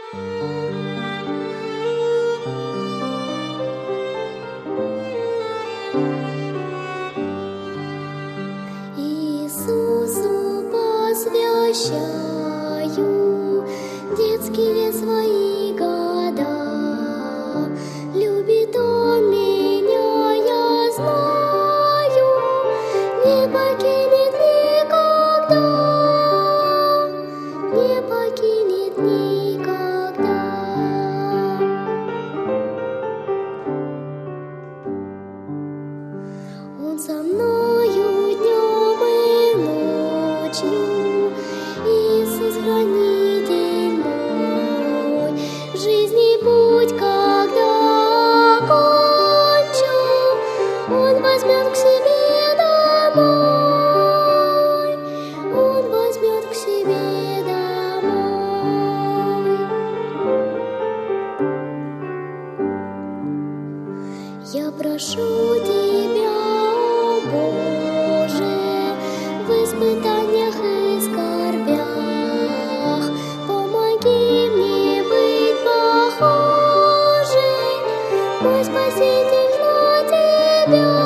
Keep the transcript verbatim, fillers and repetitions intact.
Иисусу посвящаю детские свои года. Любит Он меня, я знаю, не покинет никогда, не покинет никогда. Он со мною днем и ночью, Иисус хранитель мой. Жизни путь, когда окончу, Он возьмет к себе домой, Он возьмет к себе домой. Я прошу Тебя, о Боже, в испытаниях и скорбях, помоги мне быть похожей, мой Спаситель, на Тебя.